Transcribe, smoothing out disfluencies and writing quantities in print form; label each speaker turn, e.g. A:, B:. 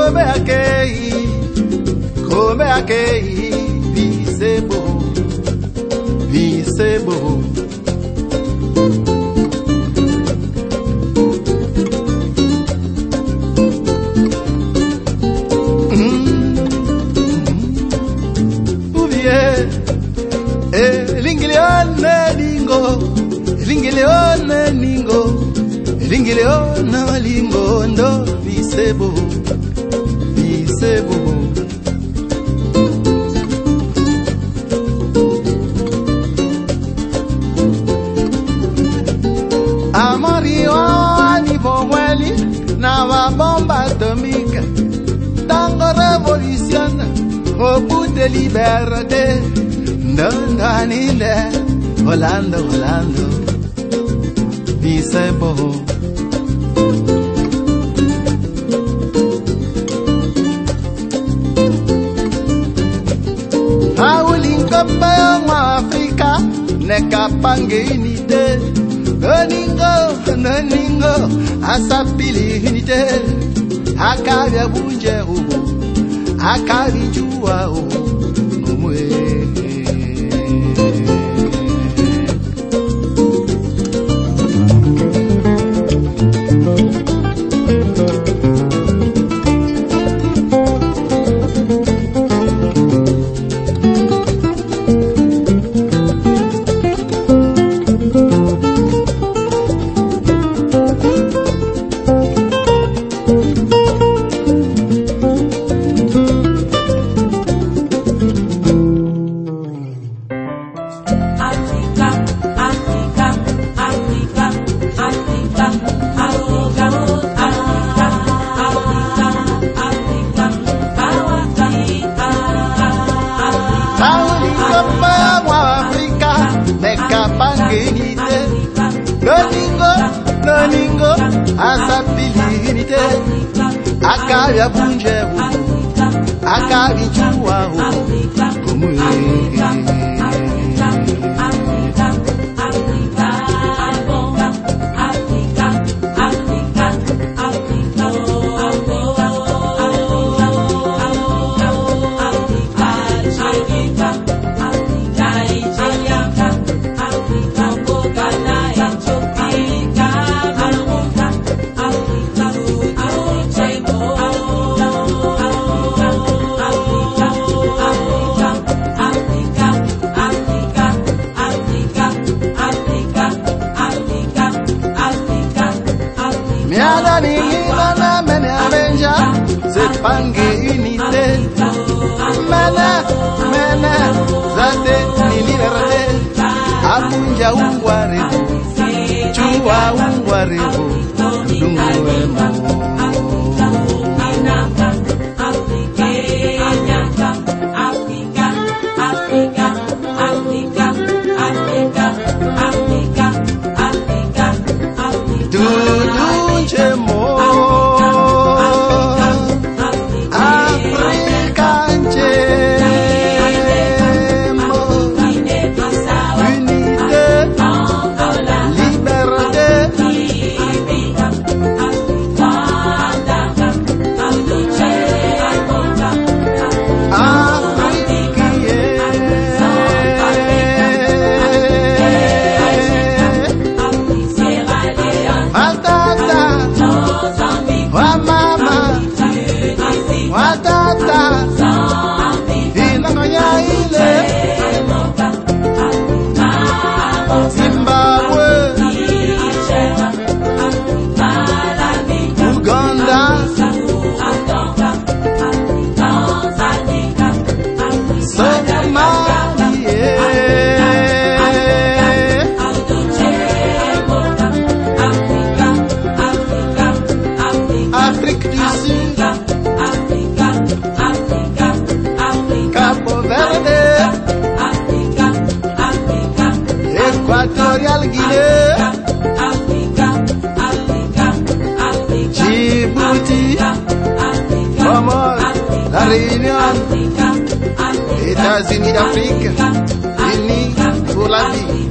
A: come akei, visebo. Lingileona lingo ndo visebo. Amorio anivomweli na bomba atomique. Tango révolution au bout de liberté. Ndanganile Orlando visebo. Aulinkamba Afrika nekapange unité. Noningo asapili unité. Akavya bunje akavijua mwe. Noningo asapilite akavya bunje akavijua kumwe. Pange unité, mena, zate ni liberté. Apunja ungwarebu, chua ungwarebu, dunguemo. Equatorial Guinée, Djibouti, Comores, La Réunion, États-Unis d'Afrique, unis pour la vie.